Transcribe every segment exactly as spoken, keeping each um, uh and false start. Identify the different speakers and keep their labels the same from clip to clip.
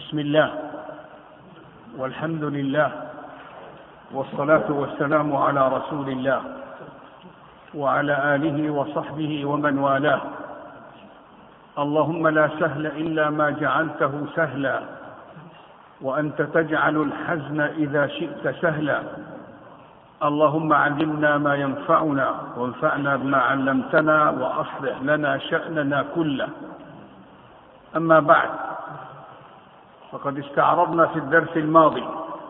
Speaker 1: بسم الله والحمد لله والصلاة والسلام على رسول الله وعلى آله وصحبه ومن والاه. اللهم لا سهل إلا ما جعلته سهلا وأنت تجعل الحزن إذا شئت سهلا. اللهم علمنا ما ينفعنا وانفعنا بما علمتنا وأصلح لنا شأننا كله. أما بعد، فقد استعرضنا في الدرس الماضي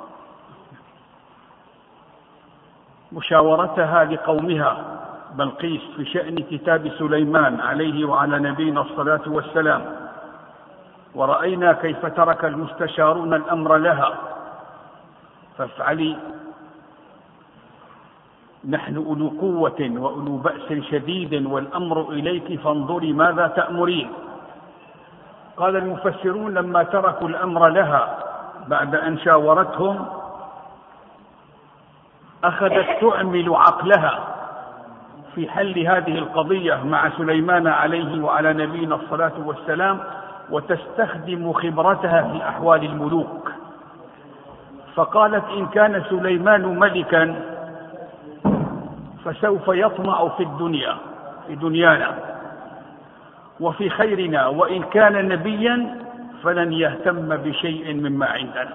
Speaker 1: مشاورتها لقومها بلقيس في شأن كتاب سليمان عليه وعلى نبينا الصلاة والسلام، ورأينا كيف ترك المستشارون الأمر لها: فافعلي، نحن أولو قوة وأولو بأس شديد والأمر إليك فانظري ماذا تأمرين. قال المفسرون: لما تركوا الأمر لها بعد أن شاورتهم أخذت تعمل عقلها في حل هذه القضية مع سليمان عليه وعلى نبينا الصلاة والسلام، وتستخدم خبرتها في أحوال الملوك. فقالت: إن كان سليمان ملكا فسوف يطمع في الدنيا في دنيانا وفي خيرنا، وإن كان نبيا فلن يهتم بشيء مما عندنا.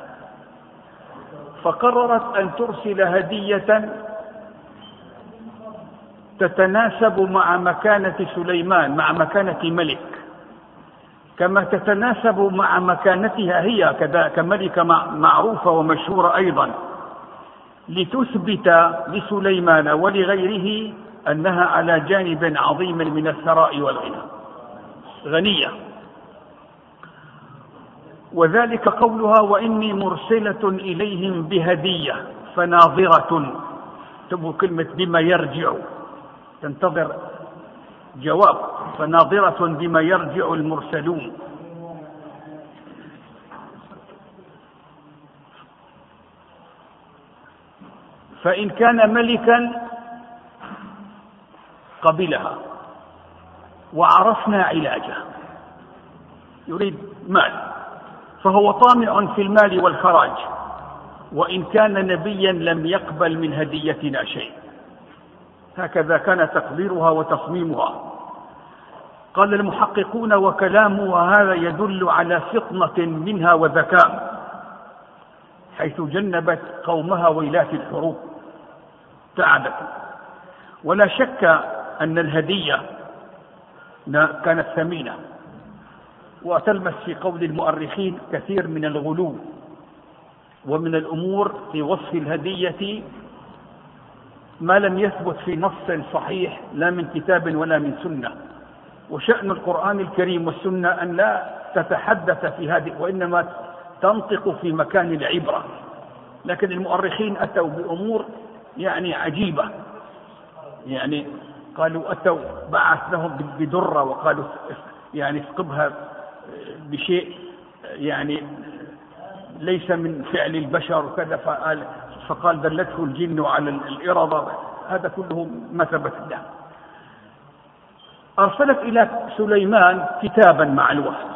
Speaker 1: فقررت أن ترسل هدية تتناسب مع مكانة سليمان، مع مكانة ملك، كما تتناسب مع مكانتها هي كملكة معروفة ومشهورة أيضا، لتثبت لسليمان ولغيره أنها على جانب عظيم من الثراء والغنى، غنية. وذلك قولها: وإني مرسلة إليهم بهدية فناظرة. تبغى كلمة بما يرجع، تنتظر جواب. فناظرة بما يرجع المرسلون. فإن كان ملكا قبلها وعرفنا علاجه، يريد مال فهو طامع في المال والخراج، وإن كان نبيا لم يقبل من هديتنا شيء. هكذا كان تقديرها وتصميمها. قال المحققون: وكلامها هذا يدل على فطنة منها وذكاء، حيث جنبت قومها ويلات الحروب، تعبت. ولا شك أن الهدية كانت ثمينة، وتلمس في قول المؤرخين كثير من الغلو ومن الأمور في وصف الهدية ما لم يثبت في نص صحيح لا من كتاب ولا من سنة. وشأن القرآن الكريم والسنة أن لا تتحدث في هذه، وإنما تنطق في مكان العبرة. لكن المؤرخين أتوا بأمور يعني عجيبة، يعني قالوا أتوا بعث لهم بدرة وقالوا يعني اسقبها بشيء يعني ليس من فعل البشر وكذا، فقال, فقال دلته الجن على الإرض. هذا كله ما ثبت له. أرسلت إلى سليمان كتابا مع الوفد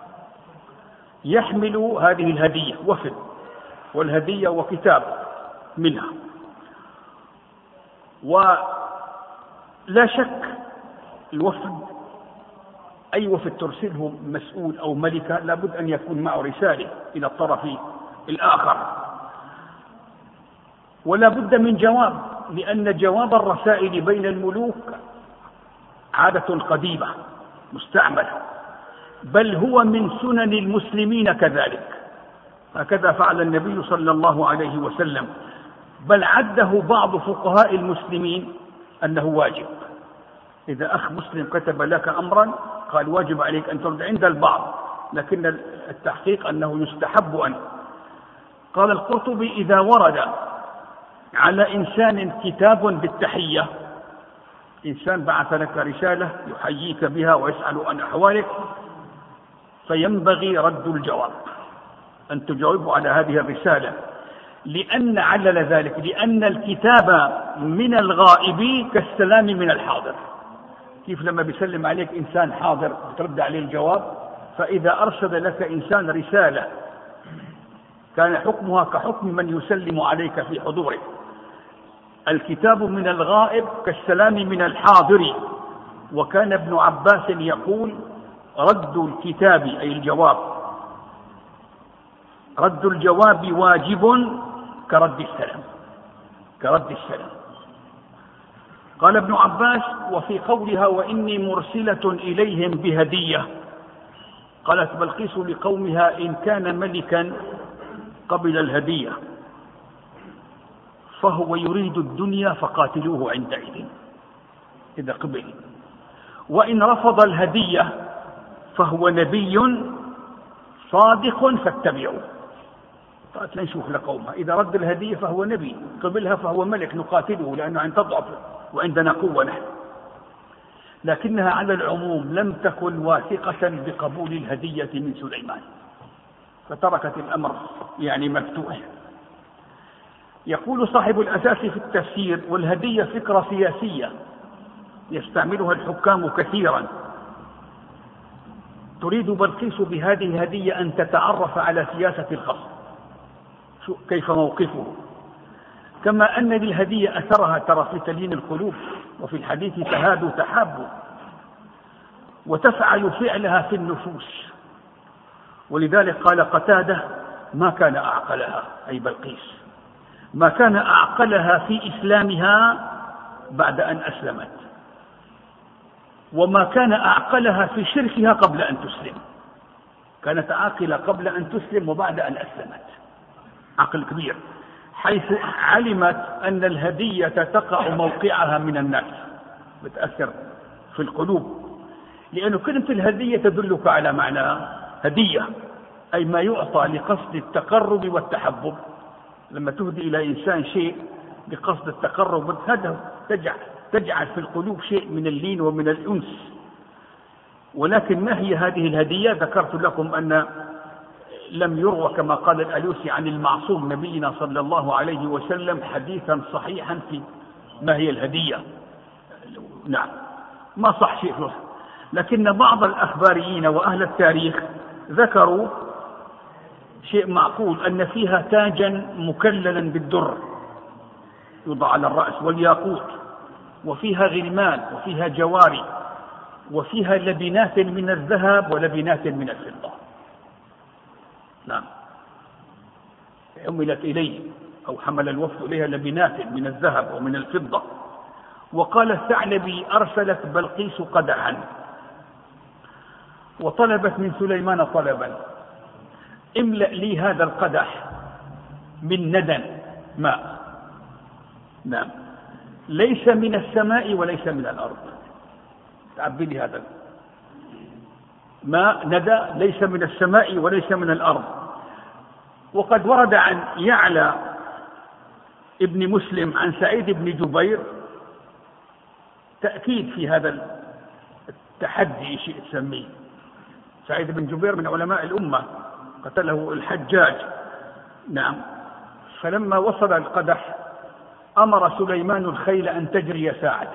Speaker 1: يحمل هذه الهدية، وفد والهدية وكتاب منها. ولا شك الوفد، أي وفد ترسله مسؤول أو ملكة لابد أن يكون معه رسالة إلى الطرف الآخر، ولا بد من جواب، لأن جواب الرسائل بين الملوك عادة قديمة مستعملة، بل هو من سنن المسلمين كذلك. هكذا فعل النبي صلى الله عليه وسلم، بل عده بعض فقهاء المسلمين أنه واجب. إذا أخ مسلم كتب لك أمرا قال واجب عليك أن ترد، عند البعض، لكن التحقيق أنه يستحب أن. قال القرطبي: إذا ورد على إنسان كتاب بالتحية، إنسان بعث لك رسالة يحييك بها ويسأل عن أحوالك، فينبغي رد الجواب، أن تجاوب على هذه الرسالة. لأن علل ذلك لأن الكتاب من الغائب كالسلام من الحاضر. كيف لما بيسلم عليك إنسان حاضر ترد عليه الجواب، فإذا أرسل لك إنسان رسالة كان حكمها كحكم من يسلم عليك في حضوره. الكتاب من الغائب كالسلام من الحاضر. وكان ابن عباس يقول: رد الكتاب أي الجواب، رد الجواب واجب كرد السلام، كرد السلام. قال ابن عباس: وفي قولها وإني مرسلة إليهم بهدية، قالت بلقيس لقومها: إن كان ملكا قبل الهدية فهو يريد الدنيا فقاتلوه عندئذ إذا قبل، وإن رفض الهدية فهو نبي صادق فاتبعوه. قالت لنشوف لقومها: إذا رد الهدية فهو نبي، قبلها فهو ملك نقاتله لأنه عند تضعف وعندنا قوة نحن. لكنها على العموم لم تكن واثقة بقبول الهدية من سليمان، فتركت الأمر يعني مفتوح. يقول صاحب الأساس في التفسير: والهدية فكرة سياسية يستعملها الحكام كثيرا، تريد بلقيس بهذه الهدية أن تتعرف على سياسة الخصم كيف موقفه، كما أن للهدية أثرها ترى في تليين القلوب، وفي الحديث تهادوا تحابوا، وتفعل فعلها في النفوس. ولذلك قال قتادة: ما كان أعقلها أي بلقيس، ما كان أعقلها في إسلامها بعد أن أسلمت، وما كان أعقلها في شركها قبل أن تسلم. كانت عاقلة قبل أن تسلم وبعد أن أسلمت، عقل كبير، حيث علمت أن الهدية تقع موقعها من الناس، بتأثر في القلوب، لأن كلمة الهدية تدلك على معنى هدية، أي ما يعطى لقصد التقرب والتحبب. لما تهدي إلى إنسان شيء بقصد التقرب هذا تجعل, تجعل في القلوب شيء من اللين ومن الأنس. ولكن ما هي هذه الهدية؟ ذكرت لكم أن لم يروى كما قال الألوسي عن المعصوم نبينا صلى الله عليه وسلم حديثا صحيحا في ما هي الهدية. نعم، ما صح شيء فيه. لكن بعض الأخباريين وأهل التاريخ ذكروا شيء معقول، أن فيها تاجا مكللا بالدر يوضع على الرأس والياقوت، وفيها غلمان، وفيها جواري، وفيها لبنات من الذهب ولبنات من الفضة. نعم، حملت إليه أو حمل الوفد إليها لبنات من الذهب ومن الفضة. وقال الثعلبي: أرسلت بلقيس قدحا وطلبت من سليمان طلبا: املأ لي هذا القدح من ندى ماء. نعم، ليس من السماء وليس من الأرض، تعبي لي هذا ماء ندى ليس من السماء وليس من الأرض. وقد ورد عن يعلى ابن مسلم عن سعيد بن جبير تأكيد في هذا التحدي شيء تسميه. سعيد بن جبير من علماء الأمة، قتله الحجاج. نعم، فلما وصل القدح أمر سليمان الخيل أن تجري ساعة،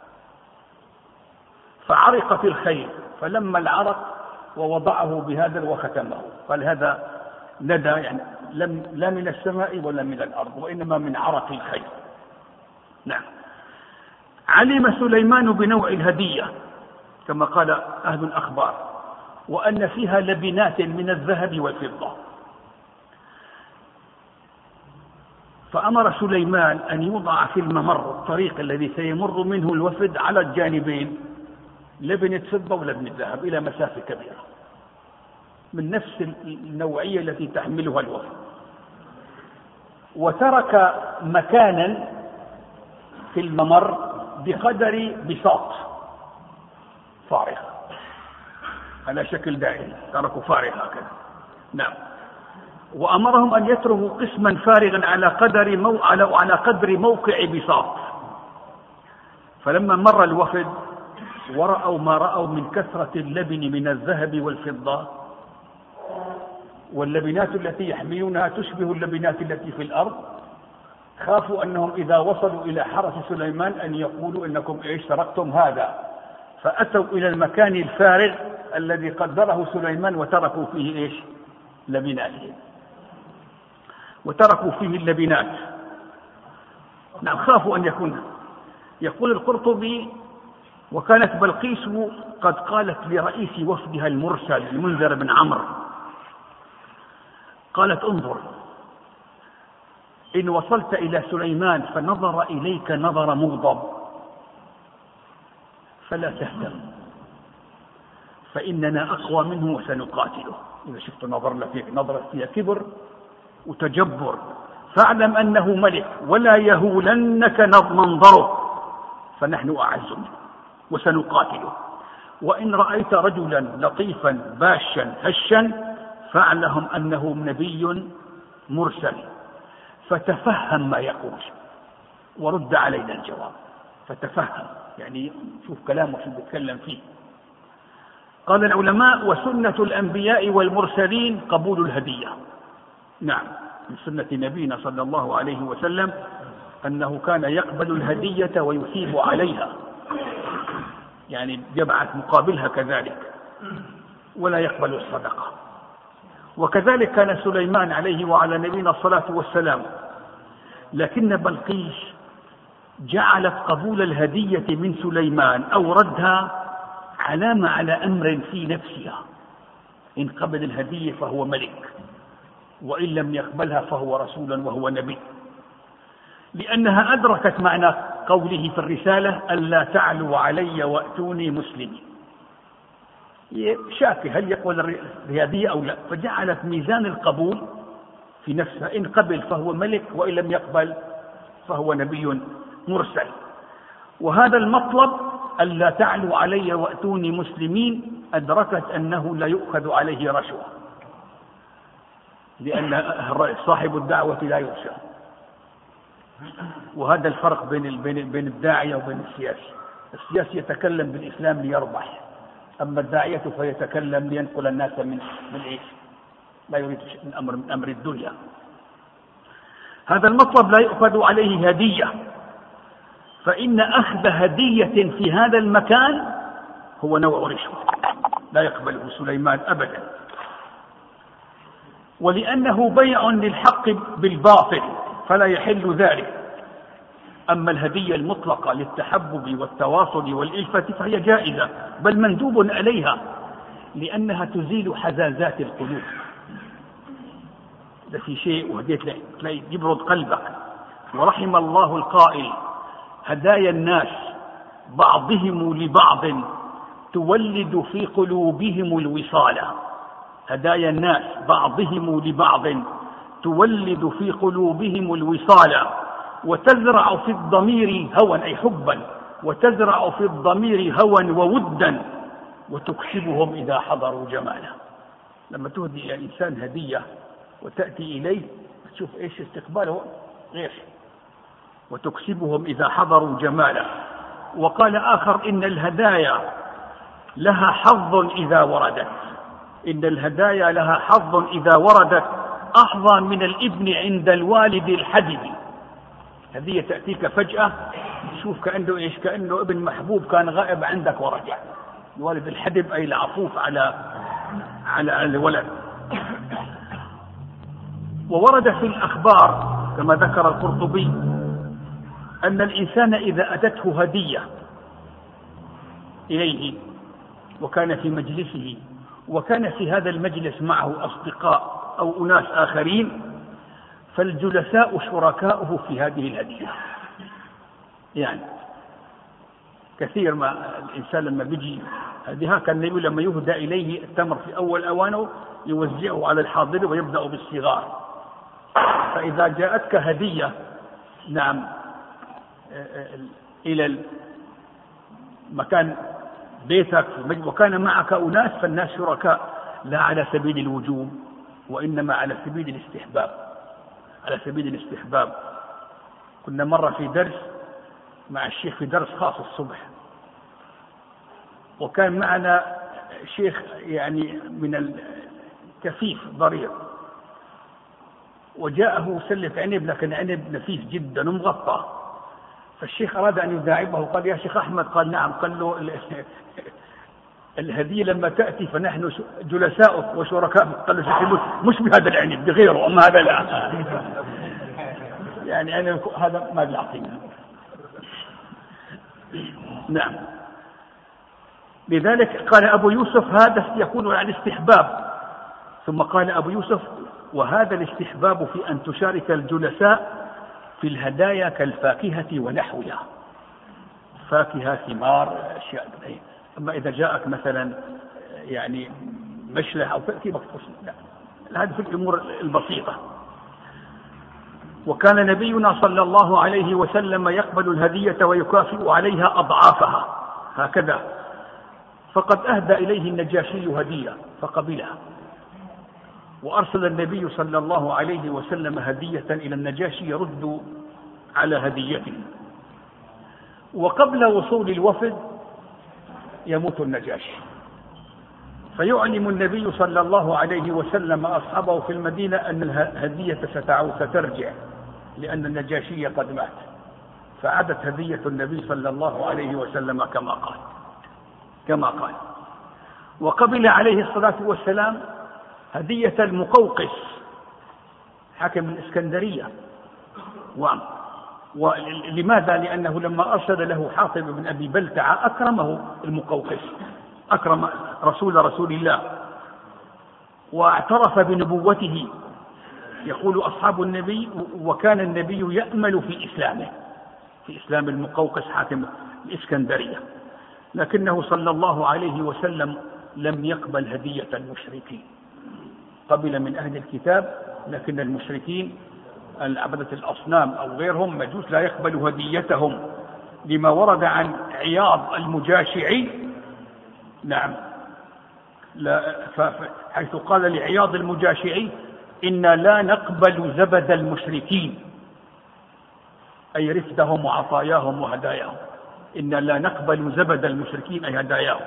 Speaker 1: فعرقت الخيل، فلما العرق ووضعه بهذا وختمه، قال: هذا ندى، يعني لم لا من السماء ولا من الأرض، وإنما من عرق الخيل. نعم، علم سليمان بنوع الهدية كما قال أهل الأخبار، وأن فيها لبنات من الذهب والفضة. فأمر سليمان أن يوضع في الممر الطريق الذي سيمر منه الوفد على الجانبين لبنة فضة ولبنة ذهب إلى مسافة كبيرة من نفس النوعية التي تحملها الوفد. وترك مكانا في الممر بقدر بساط فارغ على شكل دائري، تركوا فارغ هكذا. نعم، وأمرهم أن يتركوا قسما فارغا على قدر مو... على... على قدر موقع بساط. فلما مر الوفد ورأوا ما رأوا من كثرة اللبن من الذهب والفضة، واللبنات التي يحملونها تشبه اللبنات التي في الأرض، خافوا أنهم إذا وصلوا إلى حرس سليمان أن يقولوا إنكم إيش تركتم هذا، فأتوا إلى المكان الفارغ الذي قدره سليمان وتركوا فيه إيش لبناته. وتركوا فيه اللبنات. نعم خافوا أن يكون. يقول القرطبي: وكانت بلقيس قد قالت لرئيس وفدها المرسل المنذر بن عمرو، قالت: انظر، إن وصلت إلى سليمان فنظر إليك نظر مغضب فلا تهتم، فإننا أقوى منه وسنقاتله. إذا شفت نظر لك نظرة فيها كبر وتجبر فاعلم أنه ملك ولا يهولنك منظره، فنحن أعز منه وسنقاتله. وإن رأيت رجلا لطيفا باشا هشا فاعلم أنه نبي مرسل، فتفهم ما يقول ورد علينا الجواب. فتفهم يعني شوف كلامه شو بيتكلم فيه. قال العلماء: وسنة الأنبياء والمرسلين قبول الهدية. نعم، من سنة نبينا صلى الله عليه وسلم أنه كان يقبل الهدية ويثيب عليها، يعني يبعث مقابلها كذلك، ولا يقبل الصدقة. وكذلك كان سليمان عليه وعلى نبينا الصلاة والسلام، لكن بلقيس جعلت قبول الهدية من سليمان أو ردها علامة على أمر في نفسها: إن قبل الهدية فهو ملك، وإن لم يقبلها فهو رسول وهو نبي، لأنها أدركت معنى قوله في الرسالة: ألا تعلوا علي وأتوني مسلمين. شاكي هل يقبل الهدية أو لا، فجعلت ميزان القبول في نفسها: إن قبل فهو ملك، وإن لم يقبل فهو نبي مرسل. وهذا المطلب ألا تعلوا علي وأتوني مسلمين أدركت أنه لا يؤخذ عليه رشوة، لأن صاحب الدعوة لا يرشى. وهذا الفرق بين بين الداعية وبين السياسي. السياسي يتكلم بالإسلام ليربح، أما الداعية فيتكلم لينقل الناس من من إيش؟ لا يريد من أمر من أمر الدنيا. هذا المطلب لا يؤخذ عليه هدية، فإن أخذ هدية في هذا المكان هو نوع رشوة لا يقبله سليمان أبدا، ولأنه بيع للحق بالباطل فلا يحل ذلك. أما الهدية المطلقة للتحبب والتواصل والإلفة فهي جائزة، بل مندوب عليها، لأنها تزيل حزازات القلوب. إذا في شيء وهديت تلاقي يبرد قلبك. ورحم الله القائل: هدايا الناس بعضهم لبعض تولد في قلوبهم الوصال. هدايا الناس بعضهم لبعض تولد في قلوبهم الوصال، وتزرع في الضمير هوى أي حبا، وتزرع في الضمير هوى وودا، وتكسبهم إذا حضروا جمالا. لما تهدي إلى الإنسان هدية وتأتي إليه تشوف إيش استقباله غير، وتكسبهم إذا حضروا جمالا. وقال آخر: إن الهدايا لها حظ إذا وردت، إن الهدايا لها حظ إذا وردت أحظى من الابن عند الوالد الحدب. هدية تأتيك فجأة تشوف كأنه إيش؟ كأنه ابن محبوب كان غائب عندك ورجع. الوالد الحدب أي العطوف على على الولد. وورد في الأخبار كما ذكر القرطبي أن الإنسان إذا أتته هدية إليه وكان في مجلسه، وكان في هذا المجلس معه أصدقاء أو أناس آخرين، فالجلساء شركاؤه في هذه الهدية. يعني كثير ما الإنسان لما بيجي هذه، كان النبي لما يهدى إليه التمر في أول أوانه يوزعه على الحاضر ويبدأ بالصغار. فإذا جاءتك هدية نعم إلى مكان بيتك وكان معك أناس، فالناس شركاء لا على سبيل الوجوب وإنما على سبيل الاستحباب، على سبيل الاستحباب. كنا مرة في درس مع الشيخ في درس خاص الصبح، وكان معنا شيخ يعني من الكفيف ضرير، وجاءه سلة عنب لكن عنب نفيس جدا ومغطى. فالشيخ أراد أن يداعبه، قال: يا شيخ أحمد. قال: نعم. قال له: الهدية لما تأتي فنحن جلساؤك وشركاؤك. قال له: شيخ مش بهذا العنب بغيره، أما هذا لا. يعني أنا هذا ما بيعطينا. نعم. لذلك قال أبو يوسف هذا يكون عن استحباب. ثم قال أبو يوسف وهذا الاستحباب في أن تشارك الجلساء في الهدايا كالفاكهة ونحوها، فاكهة ثمار أشياء. أما إذا جاءك مثلا يعني مشلح أو في مخصوص، لا، هذه في الأمور البسيطة. وكان نبينا صلى الله عليه وسلم يقبل الهدية ويكافئ عليها أضعافها هكذا. فقد أهدى إليه النجاشي هدية فقبلها، وأرسل النبي صلى الله عليه وسلم هدية إلى النجاشي يرد على هديته. وقبل وصول الوفد يموت النجاشي، فيعلم النبي صلى الله عليه وسلم أصحابه في المدينة أن الهدية ستعود سترجع، لأن النجاشي قد مات. فعادت هدية النبي صلى الله عليه وسلم كما قال كما قال وقبل عليه الصلاة والسلام هدية المقوقس حاكم الإسكندرية. ولماذا؟ لأنه لما أرسل له حاطب بن أبي بلتعة أكرمه المقوقس، أكرم رسول رسول الله واعترف بنبوته. يقول أصحاب النبي وكان النبي يأمل في إسلامه، في إسلام المقوقس حاكم الإسكندرية، لكنه صلى الله عليه وسلم لم يقبل هدية المشركين. قبل من أهل الكتاب، لكن المشركين عبدة الأصنام أو غيرهم مجوس لا يقبل هديتهم، لما ورد عن عياض المجاشعي. نعم، حيث قال لعياض المجاشعي إنا لا نقبل زبد المشركين، أي رفدهم وعطاياهم وهداياهم. إنا لا نقبل زبد المشركين أي هداياهم.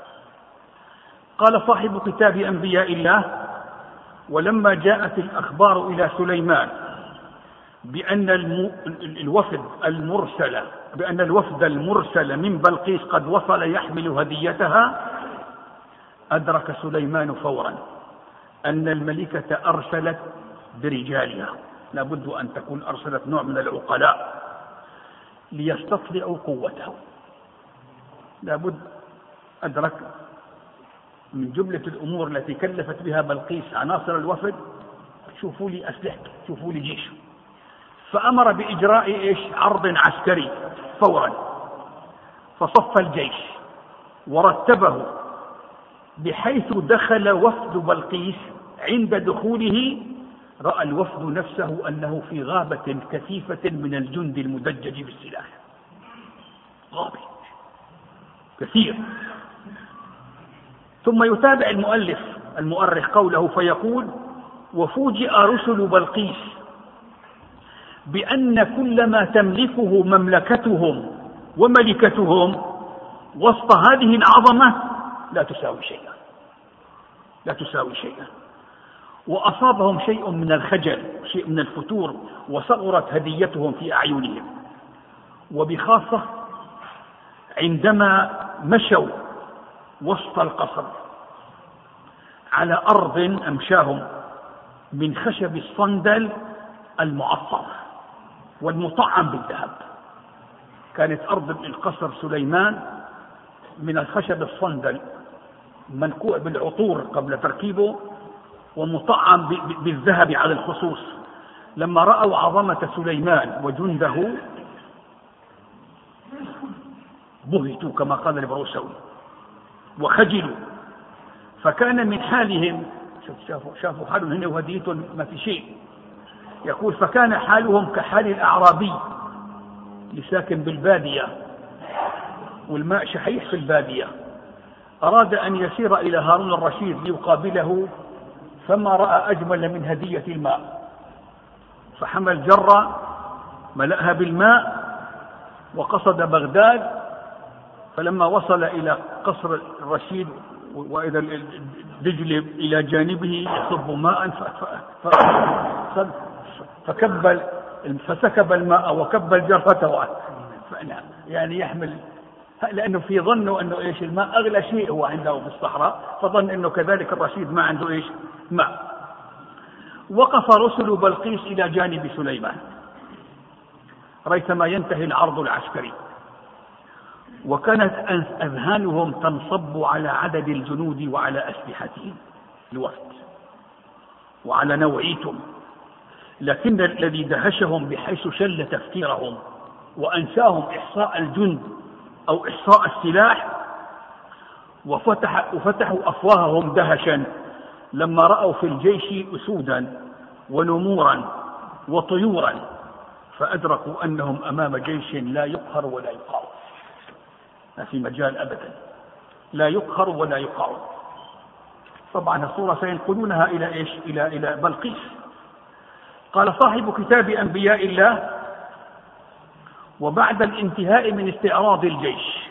Speaker 1: قال صاحب كتاب أنبياء الله ولما جاءت الأخبار إلى سليمان بأن الوفد المرسل بأن الوفد المرسل من بلقيس قد وصل يحمل هديتها، أدرك سليمان فورا أن الملكة أرسلت برجالها، لابد أن تكون أرسلت نوع من العقلاء ليستطلعوا قوته. لابد أدرك من جملة الأمور التي كلفت بها بلقيس عناصر الوفد، شوفوا لي أسلحة، شوفوا لي جيش. فأمر بإجراء إيش؟ عرض عسكري فورا. فصف الجيش ورتبه بحيث دخل وفد بلقيس. عند دخوله رأى الوفد نفسه أنه في غابة كثيفة من الجند المدجج بالسلاح، غابة كثير. ثم يتابع المؤلف المؤرخ قوله فيقول وفوجئ رسل بلقيس بأن كل ما تملكه مملكتهم وملكتهم وسط هذه العظمة لا تساوي شيئا لا تساوي شيئا وأصابهم شيء من الخجل، شيء من الفتور، وصغرت هديتهم في أعينهم. وبخاصة عندما مشوا وسط القصر على أرض أمشاهم من خشب الصندل المعصر والمطعم بالذهب. كانت أرض القصر سليمان من الخشب الصندل منكوع بالعطور قبل تركيبه ومطعم بالذهب على الخصوص. لما رأوا عظمة سليمان وجنده بهتوا كما قال البروسوي وخجلوا. فكان من حالهم، شافوا, شافوا حالهم هنا وهديتهم ما في شيء. يقول فكان حالهم كحال الأعرابي لساكن بالبادية والماء شحيح في البادية، أراد أن يسير إلى هارون الرشيد ليقابله فما رأى أجمل من هدية الماء، فحمل جرة ملأها بالماء وقصد بغداد. فلما وصل إلى قصر الرشيد وإذا الدجل إلى جانبه يصب ماء فكبل فسكب الماء وكبل جرته، يعني يحمل، لأنه في ظنه أنه إيش الماء أغلى شيء هو عنده في الصحراء، فظن أنه كذلك الرشيد ما عنده إيش ماء. وقف رسل بلقيس إلى جانب سليمان ريثما ينتهي العرض العسكري. وكانت أذهانهم تنصب على عدد الجنود وعلى أسلحتهم الوفد وعلى نوعيتهم، لكن الذي دهشهم بحيث شل تفكيرهم وأنساهم إحصاء الجند أو إحصاء السلاح، وفتح وفتحوا أفواههم دهشا لما رأوا في الجيش أسودا ونمورا وطيورا، فأدركوا أنهم أمام جيش لا يقهر ولا يقاوم، ما في مجال أبدا، لا يقهر ولا يقاوم. طبعا الصورة سينقلونها إلى إيش؟ إلى إلى بلقيس. قال صاحب كتاب أنبياء الله: وبعد الانتهاء من استعراض الجيش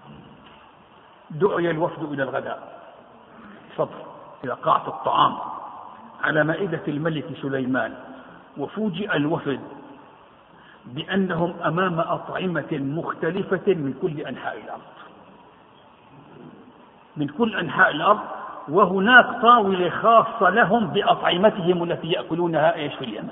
Speaker 1: دعي الوفد إلى الغداء، صبر إلى قاعة الطعام على مائدة الملك سليمان. وفوجئ الوفد بأنهم أمام أطعمة مختلفة من كل أنحاء الأرض، من كل أنحاء الأرض، وهناك طاولة خاصة لهم بأطعمتهم التي يأكلونها إيش في اليمن.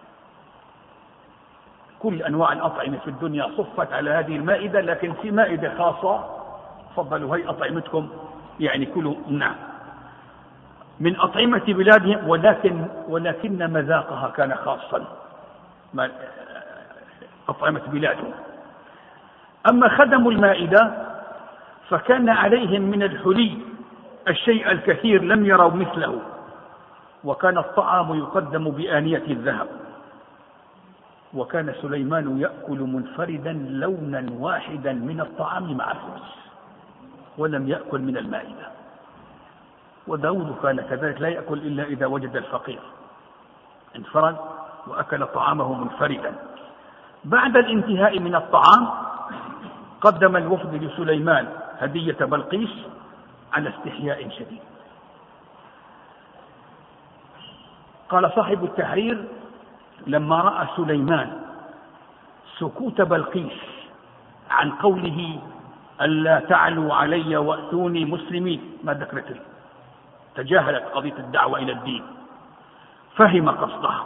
Speaker 1: كل أنواع الأطعمة في الدنيا صفت على هذه المائدة، لكن في مائدة خاصة تفضلوا هي أطعمتكم، يعني كلوا نعم من أطعمة بلادهم، ولكن ولكن مذاقها كان خاصا، أطعمة بلادهم. أما خدم المائدة فكان عليهم من الحلي الشيء الكثير لم يروا مثله، وكان الطعام يقدم بآنية الذهب. وكان سليمان يأكل منفردا لونا واحدا من الطعام مع الخبز، ولم يأكل من المائدة. وداود كان كذلك، لا يأكل إلا إذا وجد الفقير، انفرد وأكل طعامه منفردا. بعد الانتهاء من الطعام قدم الوفد لسليمان هدية بلقيس على استحياء شديد. قال صاحب التحرير: لما رأى سليمان سكوت بلقيس عن قوله ألا تعلوا علي وأتوني مسلمين، ما ذكرت، تجاهلت قضية الدعوة إلى الدين، فهم قصدها،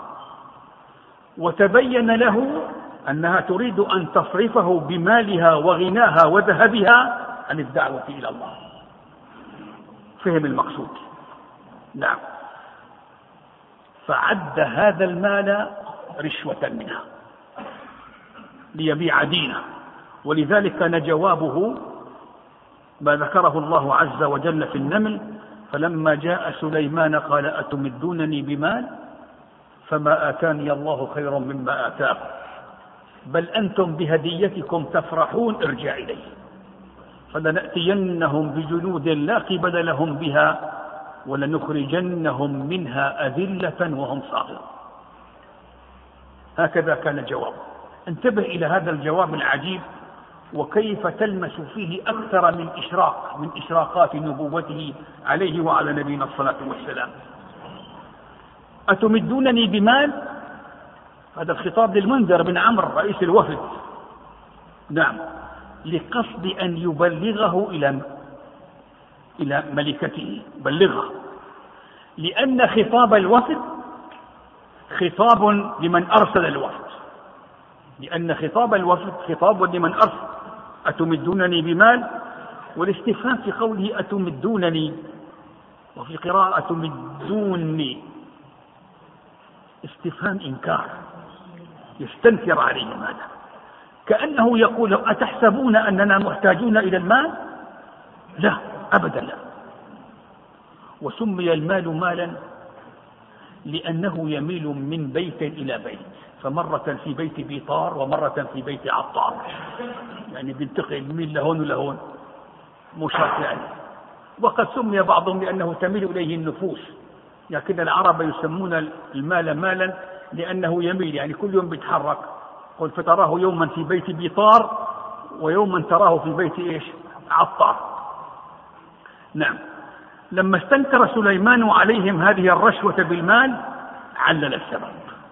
Speaker 1: وتبين له أنها تريد أن تصرفه بمالها وغناها وذهبها عن الدعوة إلى الله. فهم المقصود، نعم. فعد هذا المال رشوة منها ليبيع دينه. ولذلك كان جوابه ما ذكره الله عز وجل في النمل: فلما جاء سليمان قال أتمدونني بمال فما آتاني الله خير مما آتاكم بل أنتم بهديتكم تفرحون ارجع إليه فلنأتينهم بجنود لا قبل لهم بها ولنخرجنهم منها أذلة وهم صاغرون. هكذا كان جوابه. انتبه إلى هذا الجواب العجيب، وكيف تلمس فيه أكثر من إشراق من إشراقات نبوته عليه وعلى نبينا الصلاة والسلام. أتمدونني بمال، هذا الخطاب للمنذر بن عمرو رئيس الوفد، نعم، لقصد أن يبلغه إلى إلى ملكته، بلغها، لأن خطاب الوفد خطاب لمن أرسل الوفد، لأن خطاب الوفد خطاب لمن أرسل. أتمدونني بمال، والاستفهام في قوله أتمدونني وفي قراءة أتمدوني استفهام إنكار، يستنكر عليهم هذا، كأنه يقول أتحسبون أننا محتاجون إلى المال؟ لا أبدا لا. وسمي المال مالا لأنه يميل من بيت إلى بيت، فمرة في بيت بيطار ومرة في بيت عطار، يعني بينتقل يميل لهون ولهون مشرف يعني. وقد سمي بعضهم لأنه تميل إليه النفوس، لكن العرب يسمون المال مالا لأنه يميل، يعني كل يوم بيتحرك. قل فتراه يوما في بيت بيطار ويوما تراه في بيت إيش؟ عطار. نعم. لما استنكر سليمان عليهم هذه الرشوة بالمال علل السبب: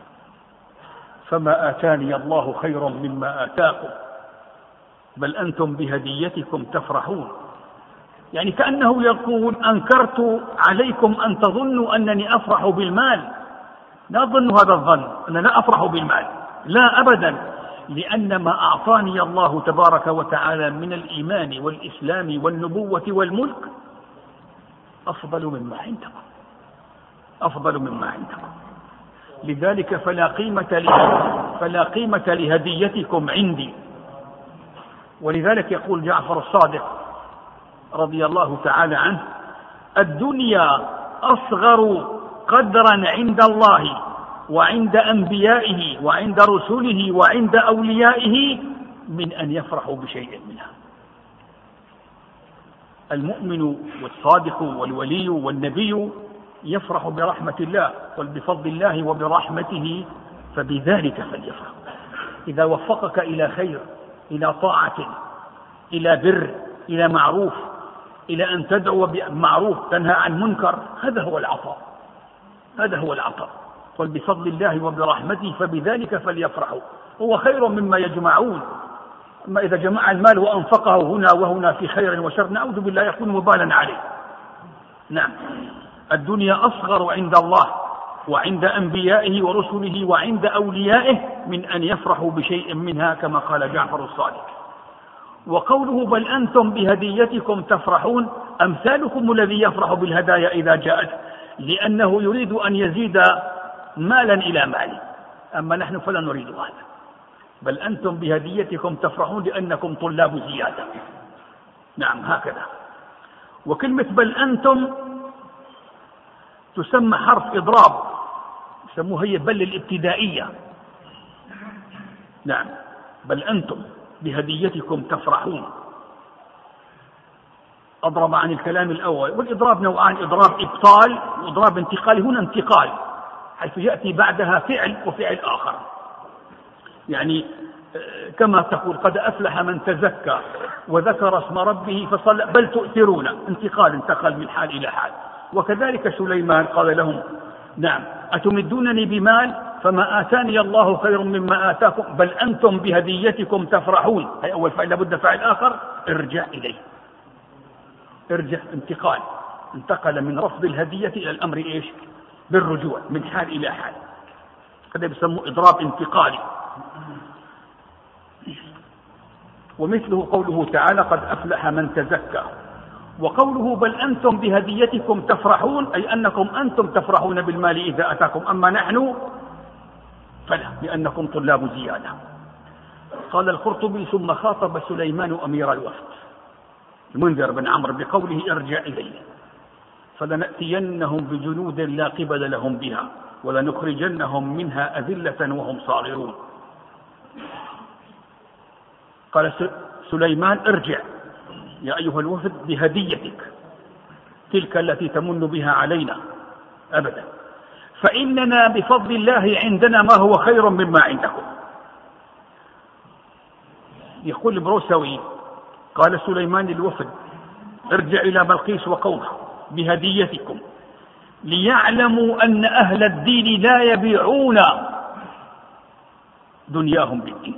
Speaker 1: فما آتاني الله خير مما آتاكم بل أنتم بهديتكم تفرحون. يعني كأنه يقول أنكرت عليكم أن تظنوا أنني أفرح بالمال، لا تظنوا هذا الظن، أنا لا أفرح بالمال، لا أبدا، لأن ما أعطاني الله تبارك وتعالى من الإيمان والإسلام والنبوة والملك أفضل مما عندكم، أفضل مما عندكم. لذلك فلا قيمة فلا قيمة لهديتكم عندي. ولذلك يقول جعفر الصادق رضي الله تعالى عنه: الدنيا أصغر قدرا عند الله وعند أنبيائه وعند رسله وعند أوليائه من أن يفرحوا بشيء منها. المؤمن والصادق والولي والنبي يفرح برحمة الله وبفضل الله وبرحمته، فبذلك فليفرح. إذا وفقك إلى خير، إلى طاعة، إلى بر، إلى معروف، إلى أن تدعو بمعروف تنهى عن منكر، هذا هو العطاء، هذا هو العطاء. قل بفضل الله وبرحمته فبذلك فليفرحوا هو خير مما يجمعون. أما إذا جمع المال وأنفقه هنا وهنا في خير وشر نعوذ بالله يكون مبالا عليه. نعم، الدنيا أصغر عند الله وعند أنبيائه ورسله وعند أوليائه من أن يفرحوا بشيء منها كما قال جعفر الصادق. وقوله بل أنتم بهديتكم تفرحون أمثالكم الذي يفرح بالهدايا إذا جاءت، لأنه يريد أن يزيد مالا إلى مال، أما نحن فلا نريد هذا. بل أنتم بهديتكم تفرحون لأنكم طلاب زيادة. نعم هكذا. وكلمة بل أنتم تسمى حرف إضراب، يسموها هي بل الابتدائية. نعم، بل أنتم بهديتكم تفرحون، أضرب عن الكلام الأول. والإضراب نوعان: إضراب إبطال وإضراب انتقال. هنا انتقال حيث يأتي بعدها فعل وفعل آخر، يعني كما تقول قد أفلح من تزكى وذكر اسم ربه فصلى بل تؤثرون، انتقال، انتقل من حال إلى حال. وكذلك سليمان قال لهم: نعم أتمدونني بمال فما آتاني الله خير مما آتاكم بل أنتم بهديتكم تفرحون. هي أول فعل، لابد فعل آخر، ارجع إليه، ارجع، انتقال، انتقل من رفض الهدية إلى الأمر إيش؟ بالرجوع من حال إلى حال. هذا يسمى إضراب انتقالي. ومثله قوله تعالى: قد أفلح من تزكى. وقوله بل أنتم بهديتكم تفرحون أي أنكم أنتم تفرحون بالمال إذا أتاكم، أما نحن فلا، لأنكم طلاب زيادة. قال القرطبي: ثم خاطب سليمان أمير الوفد المنذر بن عمرو بقوله: ارجع إليه فلنأتينهم بجنود لا قبل لهم بها ولنخرجنهم منها أذلة وهم صاغرون. قال سليمان: ارجع يا أيها الوفد بهديتك تلك التي تمن بها علينا أبدا، فإننا بفضل الله عندنا ما هو خير مما عندكم. يقول البروسوي: قال سليمان للوفد: ارجع إلى بلقيس وقومها بهديتكم ليعلموا أن أهل الدين لا يبيعون دنياهم بالدين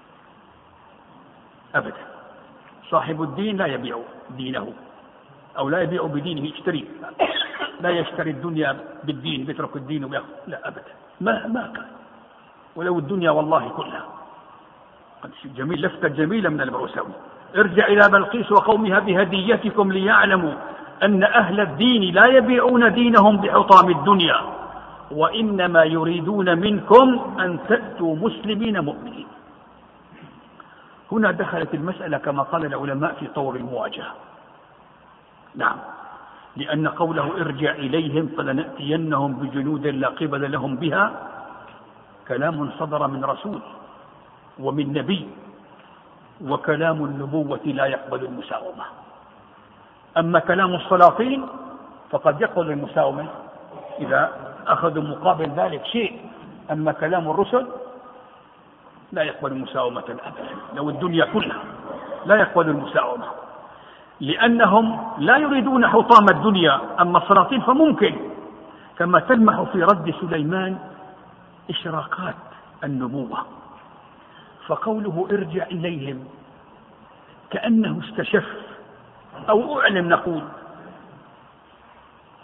Speaker 1: أبدا. صاحب الدين لا يبيع دينه، أو لا يبيع بدينه، يشتري، لا يشتري الدنيا بالدين، بيترك الدين ويأخذ، لا أبدا، ما ما كان، ولو الدنيا والله كلها. جميل، لفتة جميلة من البروساوي: ارجع إلى بلقيس وقومها بهديتكم ليعلموا أن أهل الدين لا يبيعون دينهم بحطام الدنيا وإنما يريدون منكم أن تأتوا مسلمين مؤمنين. هنا دخلت المسألة كما قال العلماء في طور المواجهة. نعم، لأن قوله ارجع إليهم فلنأتينهم بجنود لا قبل لهم بها كلام صدر من رسول ومن نبي، وكلام النبوة لا يقبل المساومة. أما كلام السلاطين فقد يقبل المساومة إذا أخذوا مقابل ذلك شيء، أما كلام الرسل لا يقبل المساومة أبدا، لو الدنيا كلها لا يقبل المساومة، لأنهم لا يريدون حطام الدنيا. أما السلاطين فممكن، كما تلمح في رد سليمان إشراقات النبوة. فقوله ارجع إليهم كأنه استشف أو أعلم، نقول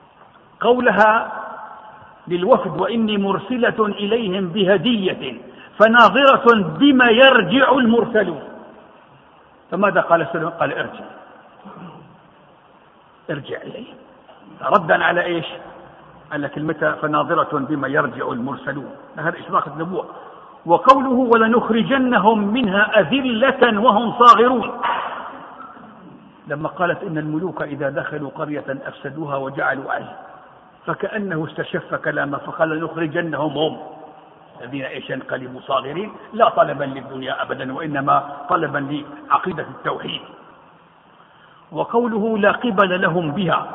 Speaker 1: قولها للوفد: وإني مرسلة إليهم بهدية فناظرة بما يرجع المرسلون. فماذا قال سليمان؟ قال ارجع ارجع إليه، ردا على إيش؟ على كلمة فناظرة بما يرجع المرسلون، هذا إشراق النبوة. وقوله ولنخرجنهم منها أذلة وهم صاغرون، لما قالت إن الملوك إذا دخلوا قرية أفسدوها وجعلوا أهلها، فكأنه استشف كلامه فقال لنخرجنهم هم الذين إيش ينقلبوا صاغرين، لا طلبا للدنيا أبدا وإنما طلبا لعقيدة التوحيد. وقوله لا قبل لهم بها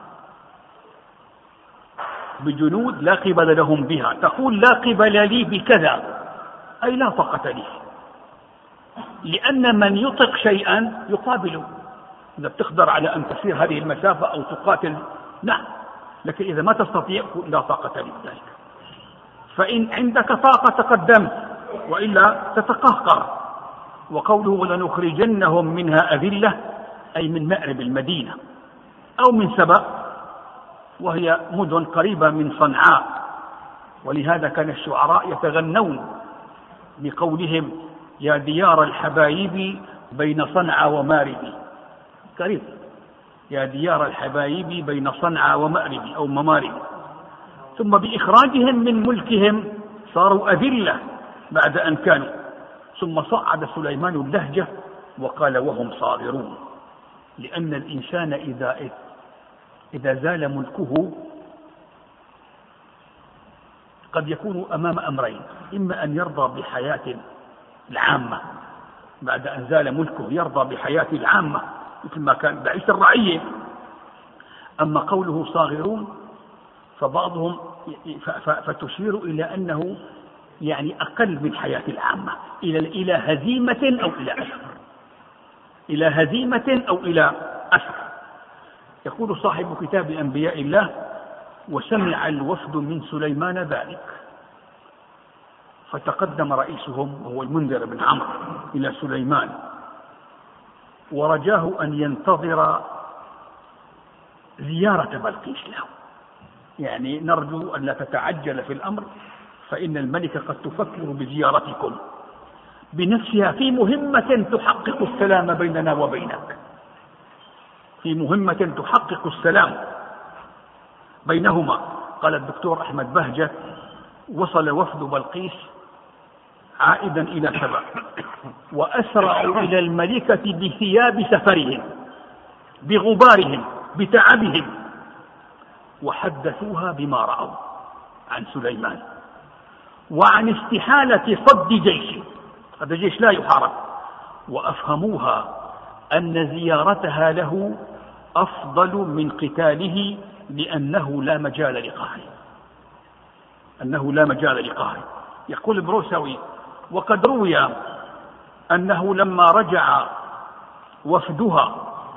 Speaker 1: بجنود لا قبل لهم بها، تقول لا قبل لي بكذا أي لا طاقة لي، لأن من يطق شيئا يقابله. إذا بتقدر على أن تسير هذه المسافة أو تقاتل نعم، لكن إذا ما تستطيع لا طاقة لي ذلك. فإن عندك طاقة تقدمت وإلا تتقهقر. وقوله ولنخرجنهم منها أذلة أي من مأرب المدينة أو من سبأ، وهي مدن قريبة من صنعاء، ولهذا كان الشعراء يتغنون بقولهم يا ديار الحبايب بين صنعاء ومارب، قريب، يا ديار الحبايب بين صنعاء ومأرب أو ممارب. ثم بإخراجهم من ملكهم صاروا أذلة بعد أن كانوا. ثم صعد سليمان اللهجة وقال وهم صاغرون، لأن الإنسان إذا إذا زال ملكه قد يكون أمام أمرين، إما أن يرضى بحياة العامة بعد أن زال ملكه، يرضى بحياة العامة مثل ما كان بعيش الرعية. أما قوله صاغرون فبعضهم فتشير إلى أنه يعني أقل من حياة العامة، إلى إلى هزيمة أو إلى أسر، إلى هزيمة أو إلى أسر. يقول صاحب كتاب أنبياء الله وسمع الوفد من سليمان ذلك، فتقدم رئيسهم وهو المنذر بن عمرو إلى سليمان ورجاه أن ينتظر زيارة بلقيس له، يعني نرجو أن لا تتعجل في الأمر، فإن الملكة قد تفكر بزيارتكم بنفسها في مهمة تحقق السلام بيننا وبينك، في مهمة تحقق السلام بينهما. قال الدكتور أحمد بهجة وصل وفد بلقيس عائدا إلى سبأ وأسرعوا إلى الملكة بثياب سفرهم بغبارهم بتعبهم، وحدثوها بما رأوا عن سليمان وعن استحالة صد جيشه، هذا جيش لا يحارب، وأفهموها أن زيارتها له أفضل من قتاله لأنه لا مجال لقهره، أنه لا مجال لقهره. يقول البروسوي وقد روي أنه لما رجع وفدها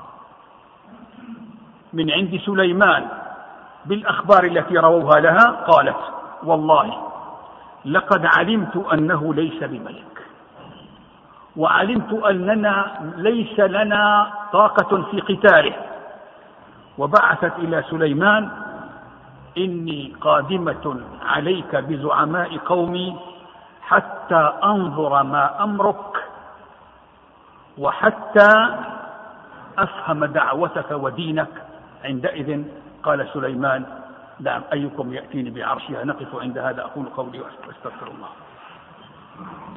Speaker 1: من عند سليمان بالأخبار التي رووها لها قالت والله لقد علمت أنه ليس بملك، وعلمت أننا ليس لنا طاقة في قتاله، وبعثت إلى سليمان إني قادمة عليك بزعماء قومي حتى أنظر ما أمرك وحتى أفهم دعوتك ودينك. عندئذ قال سليمان نعم أيكم يأتيني بعرشها. نقف عند هذا، أقول قولي وأستغفر الله.